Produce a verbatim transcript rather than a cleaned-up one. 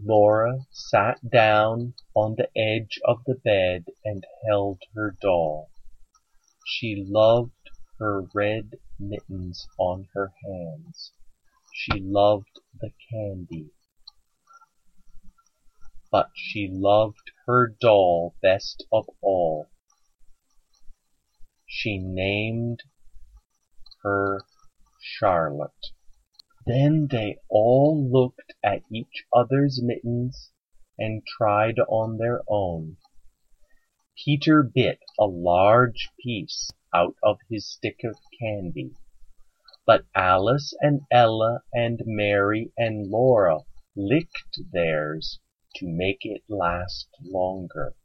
Laura sat down on the edge of the bed and held her doll. She loved her red mittens on her hands. She loved the candy. But she loved her doll best of all. She named her Charlotte. Then they all looked at each other's mittens and tried on their own. Peter bit a large piece out of his stick of candy, but Alice and Ella and Mary and Laura licked theirs to make it last longer.